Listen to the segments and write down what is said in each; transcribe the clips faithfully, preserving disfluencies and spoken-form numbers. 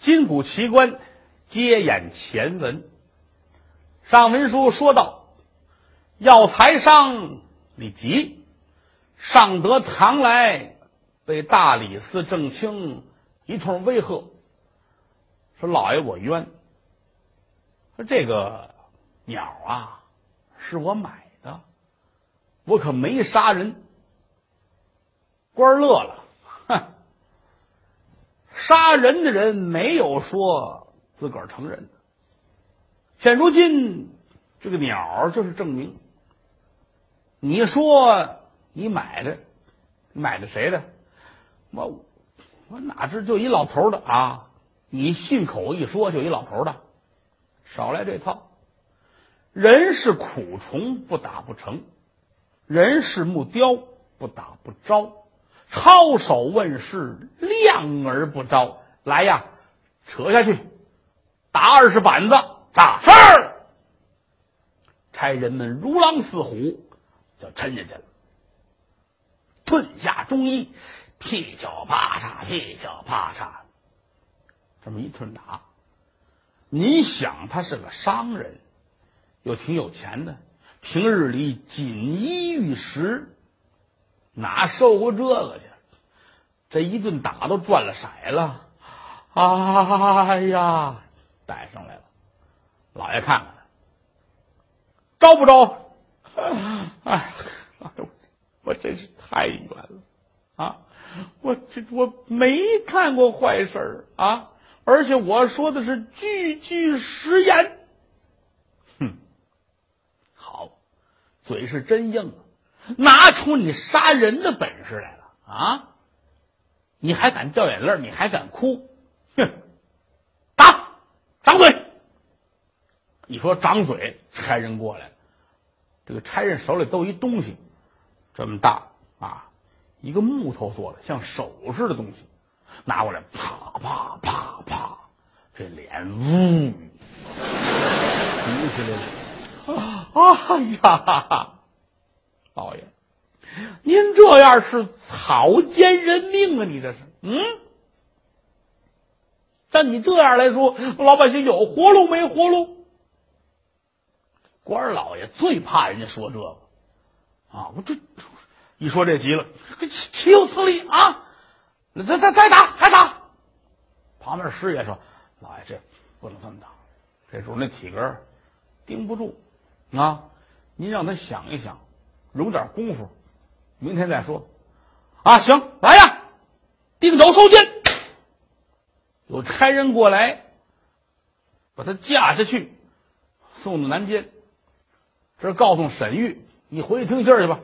金谷奇观接演前文。上文书说到，药材商李吉上得堂来，被大理寺正卿一通威吓，说老爷我冤，说这个鸟啊是我买的，我可没杀人。官乐了，哼，杀人的人没有说自个儿承认的。现如今这个鸟就是证明。你说你买的，你买的谁的？我我哪知就一老头的啊！你信口一说就一老头的，少来这套。人是苦虫，不打不成；人是木雕，不打不招。抄手问世，亮而不招。来呀，扯下去，打二十板子，打事儿。差人们如狼似虎，就抻下去了。吞下中医，噼脚啪嚓，噼脚啪嚓，这么一顿打。你想他是个商人，又挺有钱的，平日里锦衣玉食，哪受过这个去？这一顿打都转了色了，哎呀，带上来了。老爷看看，招不招？哎，我真是太冤了啊！我这我没干过坏事啊，而且我说的是句句实言。哼，好，嘴是真硬，拿出你杀人的本事来了啊！你还敢掉眼泪，你还敢哭？哼！打，张嘴！一说张嘴，差人过来了。这个差人手里都一东西，这么大啊，一个木头做的像手似的东西，拿过来，啪啪啪啪，这脸呜，鼓起来了。哎呀，老爷，您这样是草菅人命啊！你这是，嗯，像你这样来说，老百姓有活路没活路？官老爷最怕人家说这个啊！我这一说这急了，岂有此理啊！再再再打，还打！旁边师爷说：“老爷，这不能这么打，这主那体格盯不住啊！您让他想一想，容点功夫。”明天再说啊！行，来呀，定肘收剑。有差人过来，把他架下去，送到南监。这告诉沈玉，你回去听信儿去吧。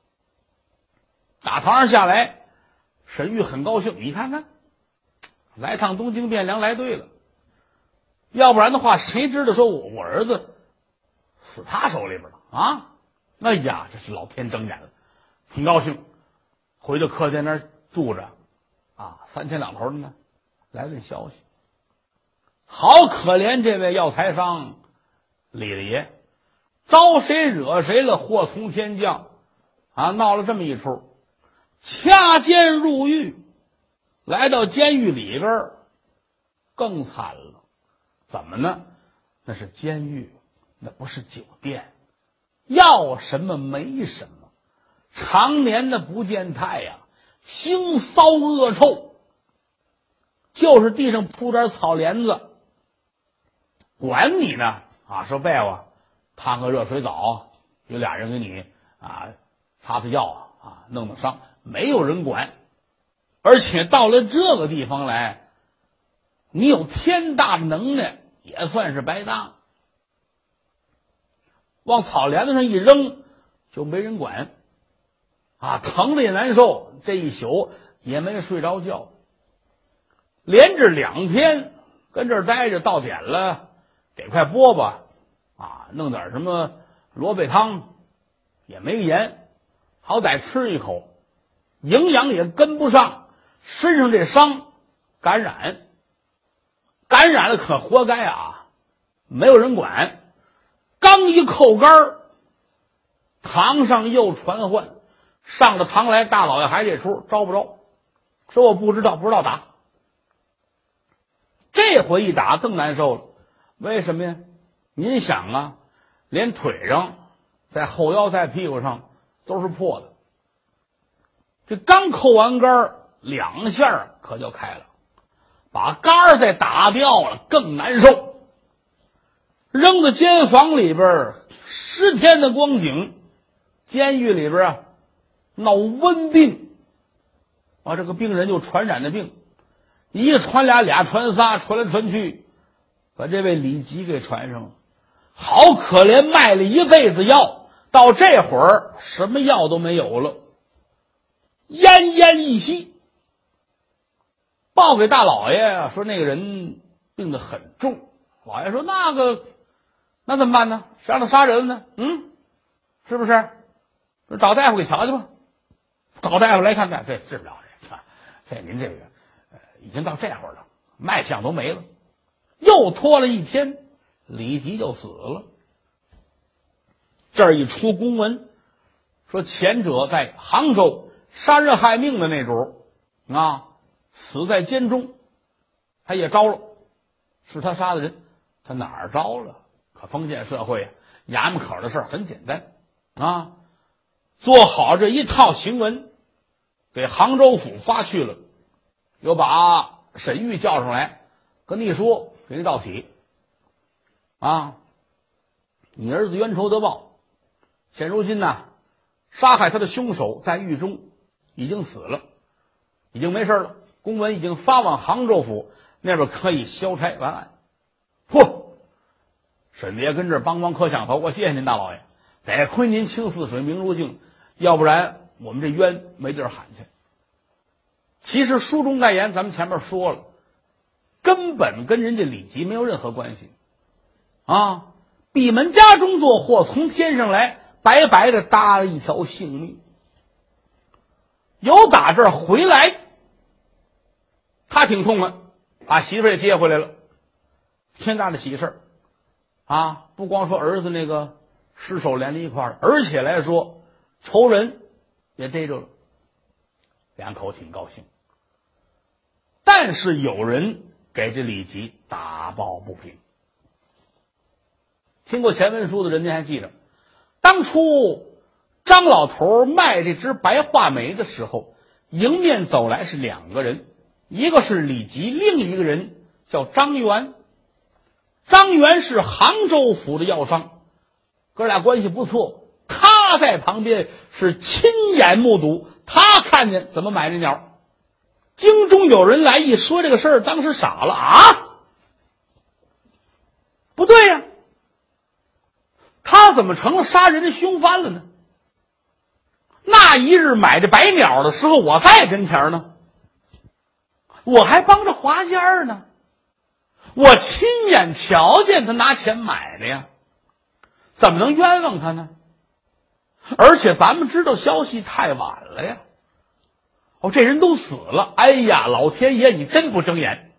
打堂上下来，沈玉很高兴，你看看，来趟东京汴梁来对了。要不然的话，谁知道说我我儿子死他手里边了啊？哎呀，这是老天睁眼了。挺高兴，回到客店那儿住着，啊，三天两头的呢，来问消息。好可怜这位药材商李大爷，招谁惹谁了，祸从天降，啊，闹了这么一出，掐监入狱，来到监狱里边更惨了。怎么呢？那是监狱，那不是酒店，要什么没什么。常年的不见太阳，腥骚恶臭，就是地上铺点草帘子，管你呢啊！说被窝烫个热水澡，有俩人给你啊擦擦药啊，弄弄伤，没有人管。而且到了这个地方来，你有天大的能耐也算是白搭，往草帘子上一扔，就没人管。啊，疼的也难受，这一宿也没睡着觉，连着两天跟这儿待着，到点了给块饽饽啊，弄点什么萝卜汤，也没盐，好歹吃一口，营养也跟不上，身上这伤感染，感染了可活该啊，没有人管。刚一扣杆，堂上又传唤。上了堂来，大老爷还这出招不招？说我不知道，不知道打。这这回一打更难受了，为什么呀？您想啊，连腿上、在后腰、在屁股上都是破的。这刚扣完杆两下可就开了，把杆再打掉了更难受。扔到监房里边，十天的光景，监狱里边啊闹瘟病啊，这个病人就传染的病，一个传俩，俩传仨，传来传去，把这位李吉给传上了。好可怜，卖了一辈子药，到这会儿什么药都没有了，奄奄一息。报给大老爷说那个人病得很重，老爷说那个那怎么办呢？谁让他杀人呢？嗯，是不是？找大夫给瞧去吧。找大夫来看看，这治不了这个，这您这个呃已经到这会儿了，脉象都没了。又拖了一天，李吉就死了。这儿一出公文，说前者在杭州杀人害命的那主啊，死在监中，他也招了，是他杀的人，他哪儿招了？可封建社会啊，衙门口的事儿很简单啊，做好这一套行文，给杭州府发去了，又把沈玉叫上来，跟你说，给你道喜啊，你儿子冤仇得报，现如今呢，杀害他的凶手在狱中已经死了，已经没事了，公文已经发往杭州府，那边可以消差完案。嚯！沈爷跟这儿梆梆磕响头，我谢谢您大老爷，得亏您清似水明如镜，要不然我们这冤没地儿喊去。其实书中代言咱们前面说了，根本跟人家李吉没有任何关系啊！闭门家中坐，祸从天上来，白白的搭了一条性命。由打这儿回来，他挺痛快，把媳妇儿也接回来了，天大的喜事儿啊！不光说儿子那个尸首连在一块儿，而且来说仇人也逮着了，两口挺高兴。但是有人给这李吉打抱不平。听过前文书的人您还记得，当初张老头卖这只白话梅的时候，迎面走来是两个人，一个是李吉，另一个人叫张元。张元是杭州府的药商，哥俩关系不错，他在旁边是亲眼目睹，他看见怎么买这鸟。京中有人来一说这个事儿，当时傻了啊！不对呀、啊，他怎么成了杀人的凶犯了呢？那一日买这白鸟的时候，我在跟前呢，我还帮着划价呢，我亲眼瞧见他拿钱买的呀，怎么能冤枉他呢？而且咱们知道消息太晚了呀。哦，这人都死了，哎呀，老天爷你真不睁眼，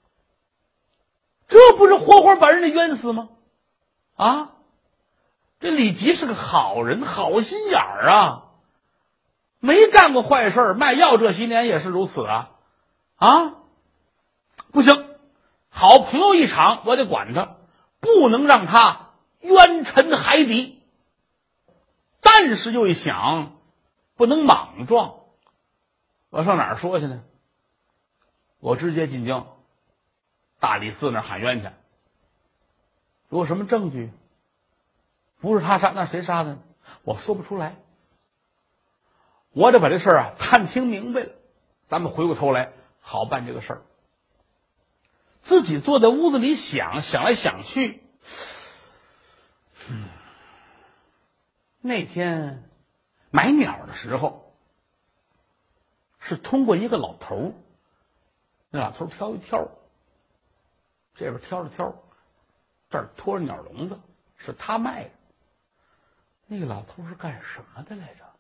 这不是活活把人家冤死吗？啊，这李吉是个好人，好心眼儿啊，没干过坏事，卖药这些年也是如此啊。啊，不行，好朋友一场，我得管他，不能让他冤沉海底。但是又一想，不能莽撞，我上哪儿说去呢？我直接进京，大理寺那儿喊冤去。有什么证据？不是他杀，那谁杀的呢？我说不出来。我得把这事儿啊探听明白了，咱们回过头来好办这个事儿。自己坐在屋子里想，想来想去，嗯，那天买鸟的时候，是通过一个老头，那老头挑一挑，这边挑着挑，这儿拖着鸟笼子，是他卖的。那个老头是干什么的来着？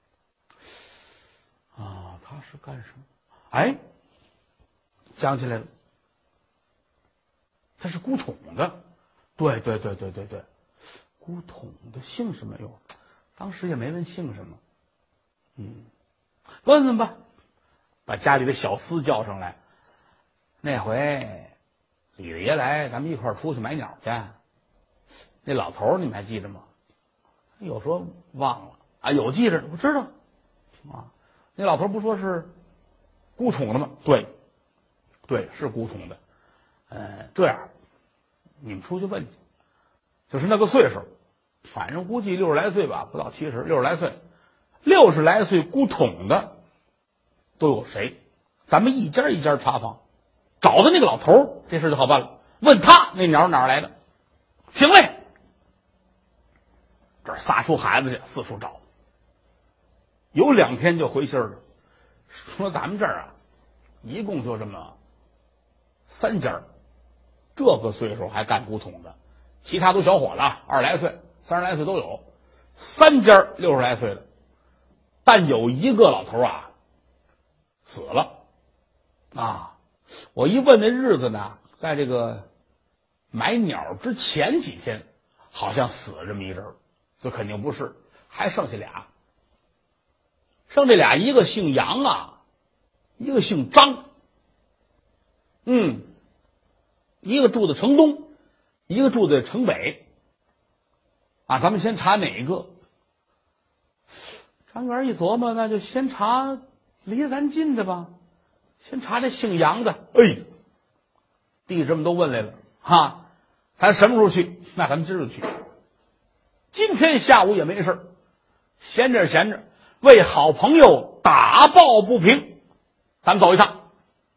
啊，他是干什么？哎，想起来了，他是古董的。对对对对对对，古董的，姓什么哟？当时也没问姓什么。嗯，问问吧，把家里的小厮叫上来。那回李大爷来，咱们一块儿出去买鸟去。那老头儿你们还记着吗？有说忘了啊，有记着，我知道啊。那老头儿不说是古桶的吗？对，对，是古桶的。呃，这样，你们出去问去，就是那个岁数，反正估计六十来岁吧，不到七十，六十来岁，六十来岁古桶的都有谁？咱们一家一家查访，找到那个老头儿，这事就好办了。问他那鸟哪儿来的？行嘞。这仨出孩子去，四处找，有两天就回信了，说咱们这儿啊，一共就这么三家，这个岁数还干古桶的，其他都小伙子，二十来岁、三十来岁都有，三家六十来岁的，但有一个老头啊死了啊！我一问那日子呢，在这个买鸟之前几天，好像死了这么一人。这肯定不是，还剩下俩，剩这俩，一个姓杨啊，一个姓张。嗯，一个住在城东，一个住在城北。啊，咱们先查哪个？张元一琢磨，那就先查离咱近的吧，先查这姓杨的。哎，弟这么都问来了哈，咱什么时候去？那咱们今儿就去。今天下午也没事，闲着闲着，为好朋友打抱不平，咱们走一趟。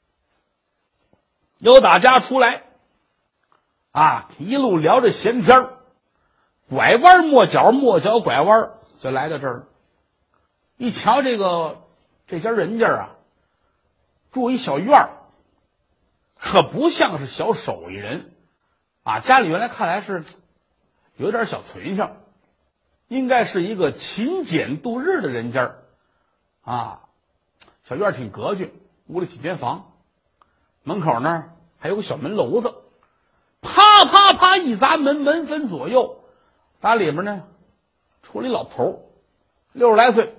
由打家出来啊，一路聊着闲天儿，拐弯抹角，抹角拐弯，就来到这儿。一瞧这个这家人家啊，住一小院儿，可不像是小手艺人啊，家里原来看来是有点小存性，应该是一个勤俭度日的人家啊。小院挺格局，屋里几间房，门口那儿还有个小门楼子，啪啪啪一砸门，门分左右，打里面呢出来一老头，六十来岁。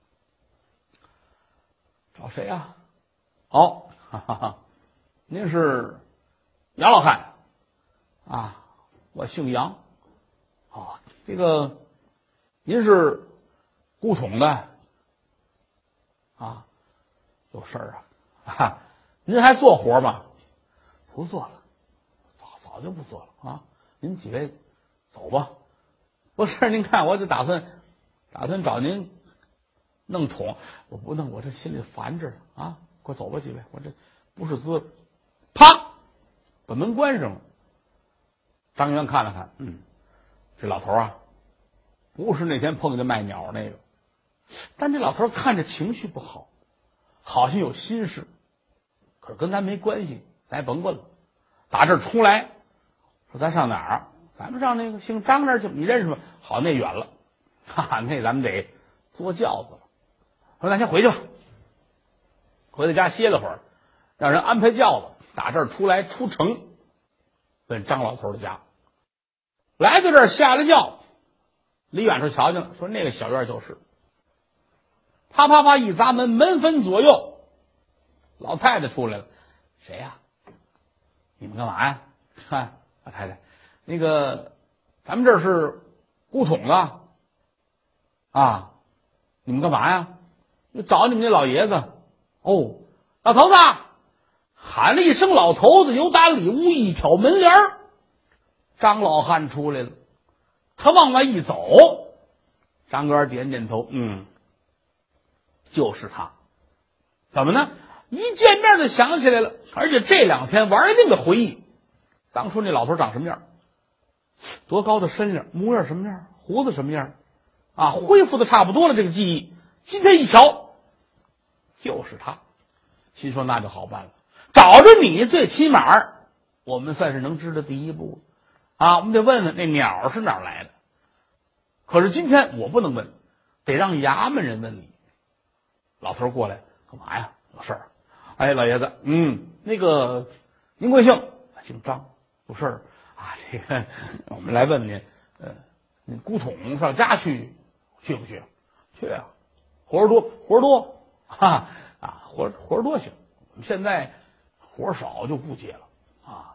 找谁啊？哦，哈哈哈，您是杨老汉啊？我姓杨。哦，这个您是古桶的啊？有事儿啊？啊，您还做活吗？不做了，早早就不做了啊！您几位走吧。不是，您看，我就打算打算找您弄桶，我不弄，我这心里烦着啊！快走吧，几位，我这不是滋。啪，把门关上了。张元看了看，嗯，这老头啊，不是那天碰见卖鸟那个，但这老头看着情绪不好，好像有心事，可是跟咱没关系，咱也甭问了。打这儿出来，说咱上哪儿？咱们上那个姓张那儿去，你认识吗？好，那远了，哈哈，那咱们得坐轿子了。说咱先回去吧，回到家歇了会儿，让人安排轿子，打这儿出来出城，奔张老头的家。来到这儿下了轿，离远处瞧见了，说那个小院就是。啪啪啪一砸门，门分左右，老太太出来了。谁呀、啊？你们干嘛呀？看老太太，那个咱们这儿是古桶的啊，你们干嘛呀？找你们那老爷子。哦，老头子，喊了一声老头子，由打里屋一挑门帘儿，张老汉出来了。他往外一走，张哥点点头，嗯，就是他。怎么呢？一见面就想起来了，而且这两天玩命的回忆当初那老头长什么样，多高的身量，模样什么样，胡子什么样啊，恢复的差不多了。这个记忆今天一瞧，就是他。心说那就好办了，找着你最起码我们算是能知道第一步啊。我们得问问那鸟是哪儿来的。可是今天我不能问，得让衙门人问你。老头过来干嘛呀？有事儿。哎，老爷子，嗯，那个您贵姓？姓张。有事儿啊？这个我们来问问您，呃，您古桶上家去，去不去？去啊，活儿多，活儿多，哈啊，活儿活儿多行。我们现在活儿少就不接了啊。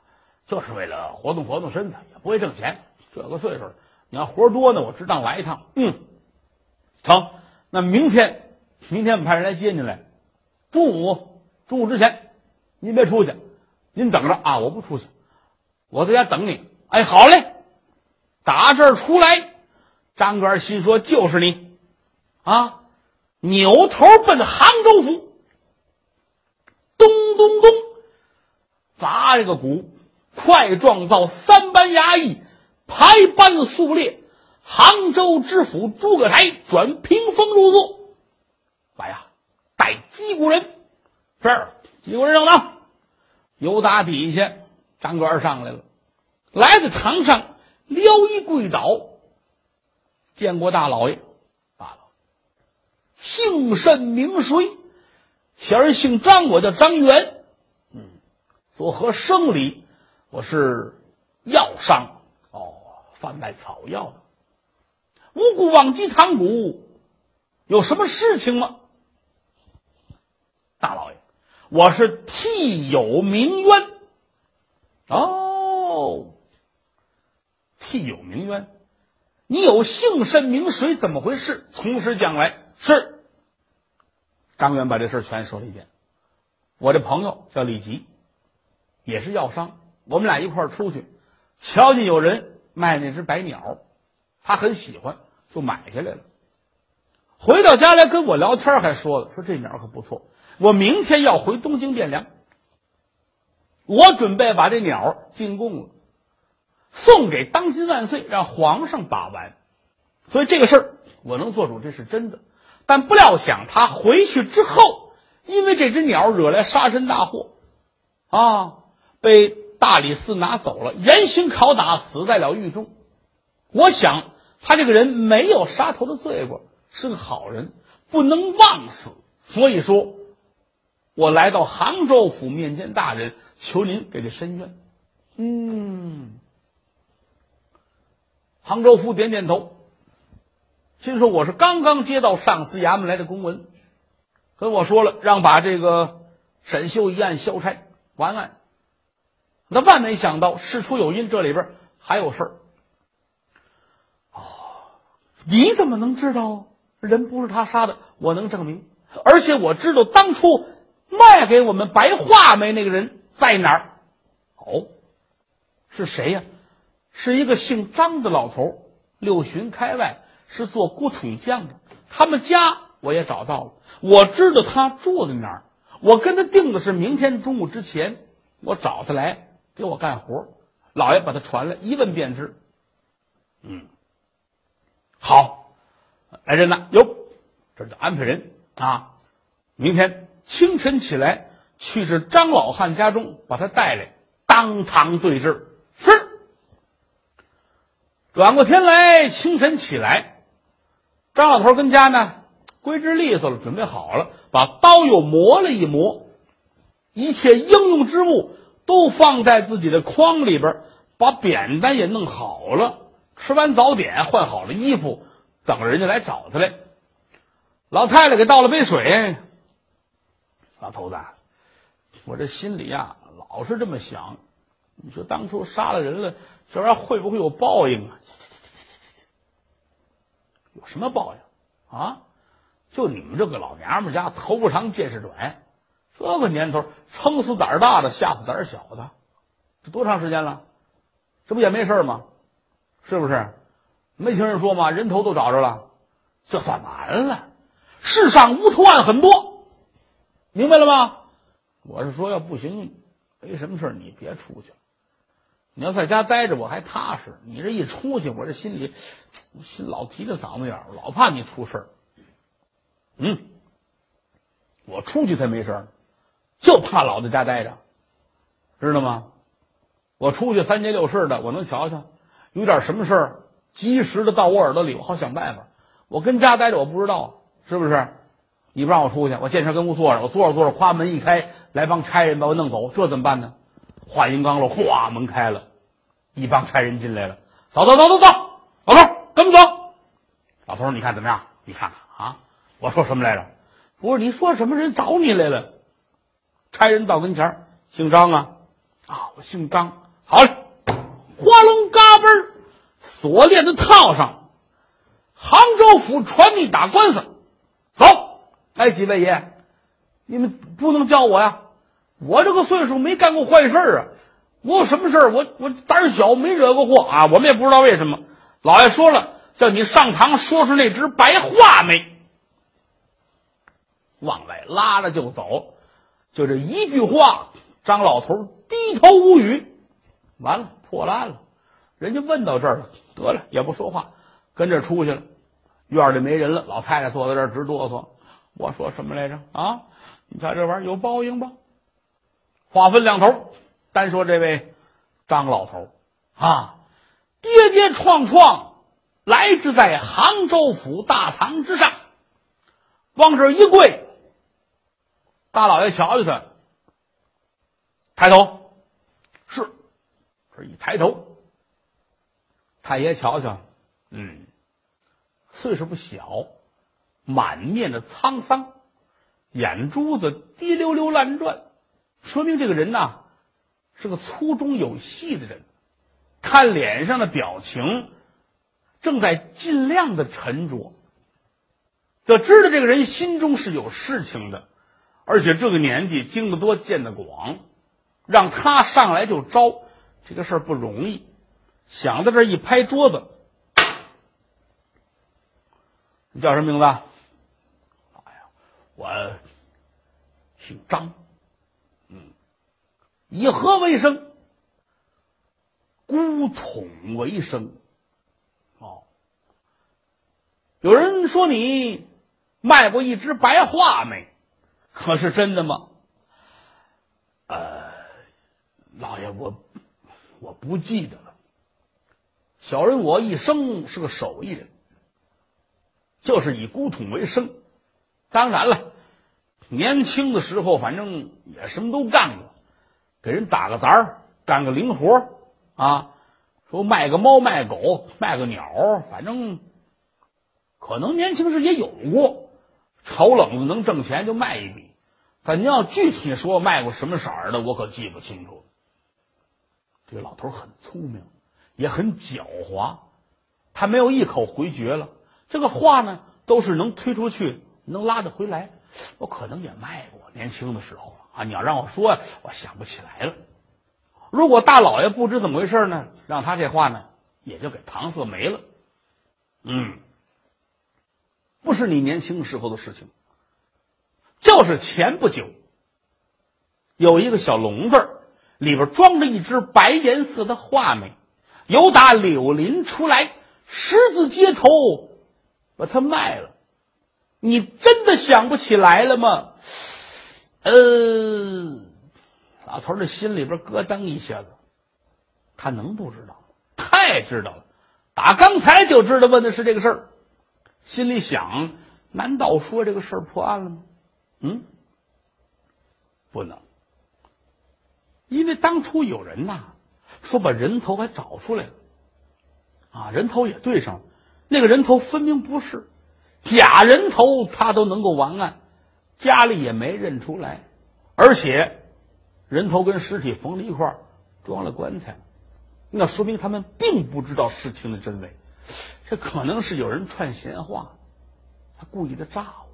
就是为了活动活动身子，也不会挣钱。这个岁数了，你要活多呢，我只当来一趟。嗯，成。那明天，明天我们派人来接您来。中午，中午之前，您别出去，您等着啊！我不出去，我在家等你。哎，好嘞。打这儿出来，张元心说：“就是你，啊！”扭头奔杭州府，咚咚咚，砸这个鼓，快壮造三班衙役，排班肃列。杭州知府诸葛台转屏风入座。来呀，带击鼓人，是击鼓人上当。由打底下，张元上来了，来到堂上，撩衣跪倒，见过大老爷。大老爷姓甚名谁？小人姓张，我叫张元。嗯，所合生理，我是药商，哦，贩卖草药的。无故忘击堂鼓，有什么事情吗？大老爷，我是替有鸣冤。哦，替有鸣冤，你有姓甚名谁？怎么回事？从实讲来。是。张元把这事全说了一遍。我这朋友叫李吉，也是药商，我们俩一块儿出去，瞧见有人卖那只白鸟，他很喜欢，就买下来了。回到家来跟我聊天，还说了，说这鸟可不错，我明天要回东京汴梁，我准备把这鸟进贡了，送给当今万岁，让皇上把玩。所以这个事儿我能做主，这是真的。但不料想他回去之后，因为这只鸟惹来杀身大祸啊，被大理寺拿走了，严刑拷打，死在了狱中。我想他这个人没有杀头的罪过，是个好人，不能枉死。所以说我来到杭州府面见大人，求您给他伸冤。嗯，杭州府点点头，心说我是刚刚接到上司衙门来的公文，跟我说了让把这个沈秀一案消差完案。那万没想到事出有因，这里边还有事儿。哦，你怎么能知道人不是他杀的？我能证明，而且我知道当初卖给我们白话梅那个人在哪儿。哦，是谁呀？是一个姓张的老头，六旬开外，是做古桶匠的。他们家我也找到了，我知道他住在哪儿。我跟他定的是明天中午之前，我找他来给我干活。老爷把他传来，一问便知。嗯，好，来人呐，哟，这就安排人啊，明天清晨起来去至张老汉家中，把他带来当堂对质。是。转过天来，清晨起来，张老头跟家呢归置利索了，准备好了，把刀又磨了一磨，一切应用之物都放在自己的筐里边，把扁担也弄好了，吃完早点，换好了衣服，等着人家来找他来。老太太给倒了杯水。老头子，我这心里呀老是这么想，你说当初杀了人了，这玩意儿会不会有报应啊？有什么报应啊？就你们这个老娘们家头发长见识短，这个年头撑死胆大的，吓死胆小的，这多长时间了？这不也没事吗？是不是？没听人说吗？人头都找着了，这算完了。世上无头案很多，明白了吗？我是说，要不行，没什么事你别出去了。你要在家待着，我还踏实。你这一出去，我这心里心老提着嗓子眼儿，老怕你出事儿。嗯，我出去才没事儿，就怕老在家待着，知道吗？我出去三节六事的，我能瞧瞧，有点什么事儿，及时的到我耳朵里，我好想办法。我跟家待着，我不知道，是不是？你不让我出去，我见事跟屋坐着，我坐着坐着，夸门一开，来帮差人把我弄走，这怎么办呢？话音刚落，哗，门开了，一帮差人进来了。走走走走走，老头跟我们走。老头，你看怎么样？你看看啊，我说什么来着？不是，你说什么人找你来了？差人到跟前，姓张啊，啊，我姓张。 好嘞，花龙嘎嘣，锁链子套上，杭州府传密打官司，走！哎，几位爷，你们不能叫我呀，我这个岁数没干过坏事啊，我有什么事儿？我我胆小，没惹过祸啊，我们也不知道为什么。老爷说了，叫你上堂说出那只白话没。往外拉着就走，就这一句话，张老头低头无语。完了，破了案了。人家问到这儿了，得了，也不说话，跟着出去了。院里没人了，老太太坐在这儿直哆嗦。我说什么来着啊？你看这玩意儿有报应吧？话分两头，单说这位张老头啊，跌跌撞撞来至在杭州府大堂之上，往这一跪，大老爷瞧瞧他，抬头，是，这一抬头，太爷瞧瞧，嗯，岁数不小，满面的沧桑，眼珠子滴溜溜乱转，说明这个人呐是个粗中有细的人。看脸上的表情，正在尽量的沉着，就知道这个人心中是有事情的，而且这个年纪经得多见得广，让他上来就招，这个事儿不容易。想到这一拍桌子，你叫什么名字？哎呀，我姓张，嗯，以何为生？孤统为生。哦，有人说你卖过一只白话没？可是真的吗？呃，老爷，我我不记得了。小人我一生是个手艺人，就是以孤统为生。当然了，年轻的时候反正也什么都干过，给人打个杂儿，干个零活啊，说卖个猫卖狗卖个鸟，反正可能年轻时也有过，炒冷子能挣钱就卖一笔。但您要具体说卖过什么色儿的，我可记不清楚。这个老头很聪明，也很狡猾，他没有一口回绝了。这个话呢，都是能推出去，能拉得回来。我可能也卖过，年轻的时候啊，你要让我说，我想不起来了。如果大老爷不知怎么回事呢，让他这话呢，也就给搪塞没了。嗯，不是你年轻时候的事情。就是前不久，有一个小笼子，里边装着一只白颜色的画眉，由打柳林出来，十字街头把它卖了。你真的想不起来了吗？呃，老头的心里边咯噔一下子，他能不知道？太知道了，打刚才就知道问的是这个事儿。心里想，难道说这个事儿破案了吗？嗯，不能，因为当初有人呐说把人头还找出来了，啊，人头也对上了，那个人头分明不是假人头，他都能够完案，家里也没认出来，而且人头跟尸体缝了一块儿，装了棺材，那说明他们并不知道事情的真伪，这可能是有人串闲话，他故意的诈我。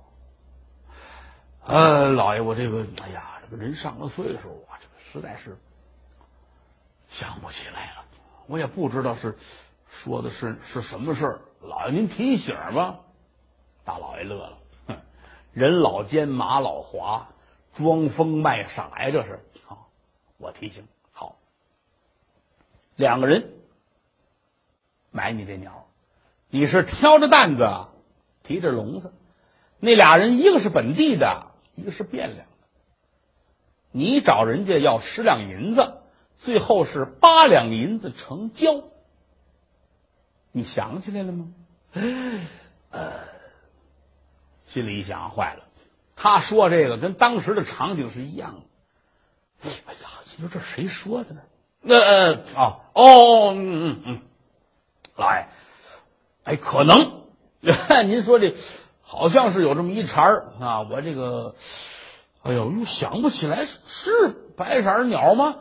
呃，老爷，我这个，哎呀，这个人上了岁数啊，这个实在是想不起来了，我也不知道是说的是是什么事儿。老爷您提醒吧。大老爷乐了，哼，人老奸马老滑，装疯卖傻呀，这是啊。我提醒好，两个人买你这鸟，你是挑着担子，提着笼子，那俩人一个是本地的，一个是汴梁的。你找人家要十两银子，最后是八两银子成交。你想起来了吗？呃，心里一想，坏了，他说这个跟当时的场景是一样的。哎呀，你说这谁说的呢？呃呃哦哦嗯嗯嗯，老爷，哎，可能您说这好像是有这么一茬儿啊，我这个，哎呦，又想不起来是白色鸟吗？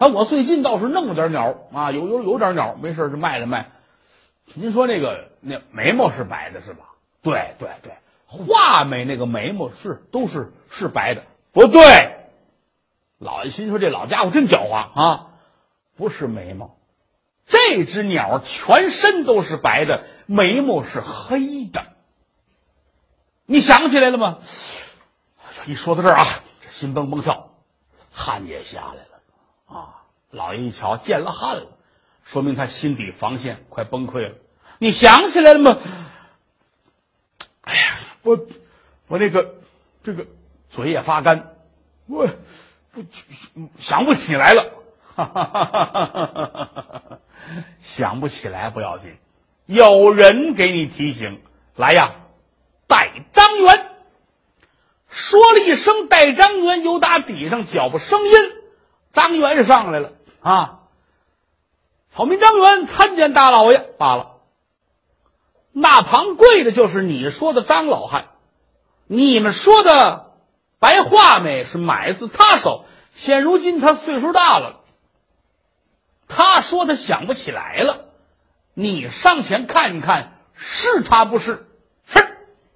啊，我最近倒是弄了点鸟啊，有有有点鸟，没事就卖了卖。您说那个那眉毛是白的是吧？对对对，画眉那个眉毛是都是是白的，不对。老爷心说这老家伙真狡猾啊，不是眉毛，这只鸟全身都是白的，眉毛是黑的。你想起来了吗？一说到这儿啊，这心蹦蹦跳，汗也下来了啊。老爷一瞧见了汗了，说明他心底防线快崩溃了。你想起来了吗？哎呀，我我那个这个嘴也发干，我不想不起来了。哈哈哈哈哈！想不起来不要紧，有人给你提醒。来呀，带张元。说了一声带张元，由打底上脚步声音，张元上来了啊！草民张元参见大老爷罢了。那旁跪的就是你说的张老汉，你们说的白画眉是买自他手，现如今他岁数大了，他说他想不起来了，你上前看一看，是他不是？是。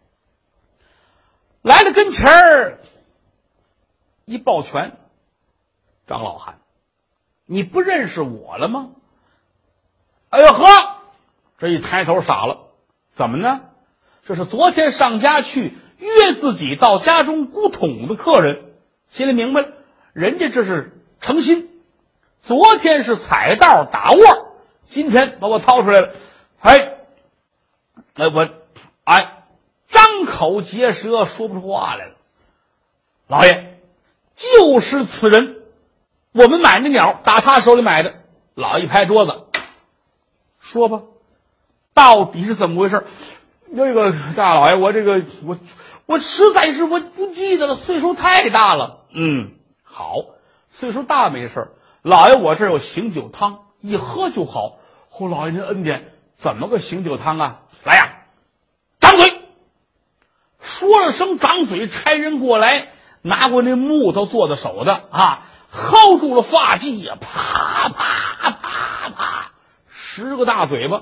来了跟前儿一抱拳，张老汉，你不认识我了吗？哎呦呵，这一抬头傻了，怎么呢？这是昨天上家去约自己到家中估桶的客人，心里明白了，人家这是诚心。昨天是踩道打窝，今天把我掏出来了。哎，哎我哎张口结舌说不出话来了。老爷，就是此人，我们买那鸟打他手里买的。老爷一拍桌子，说吧，到底是怎么回事？那个大老爷，我这个我我实在是我不记得了，岁数太大了。嗯，好，岁数大没事，老爷我这儿有醒酒汤，一喝就好。后老爷您恩典，怎么个醒酒汤啊？来呀，张嘴！说了声张嘴，差人过来，拿过那木头做的手的啊，薅住了发髻呀，啪啪啪啪，十个大嘴巴。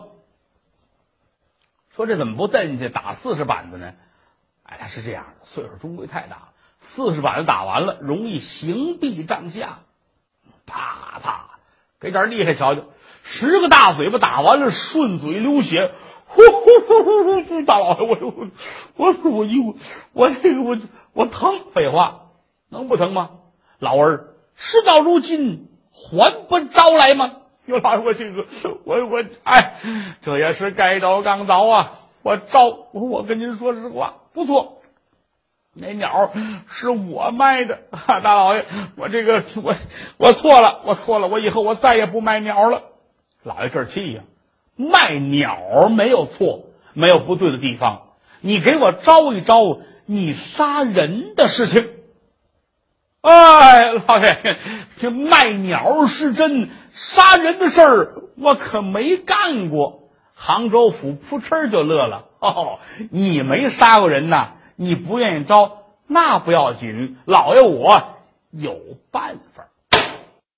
说这怎么不蹬去打四十板子呢？哎，他是这样的，岁数终归太大了，四十板子打完了，容易刑毙帐下。啪啪，给点厉害瞧瞧，十个大嘴巴打完了，顺嘴流血。呼呼呼呼呼！大老爷，我我我我我我这个我我疼，废话，能不疼吗？老儿事到如今，还不招来吗？有老爷，我这个我我哎，这也是该招刚招啊！我招，我我跟您说实话，不错，那鸟是我卖的，啊、大老爷，我这个我我错了，我错了，我以后我再也不卖鸟了。老爷这儿气呀、啊！卖鸟没有错，没有不对的地方，你给我招一招你杀人的事情。哎，老爷，这卖鸟是真，杀人的事儿我可没干过。杭州府扑哧就乐了，哦，你没杀过人呐，你不愿意招，那不要紧，老爷我有办法。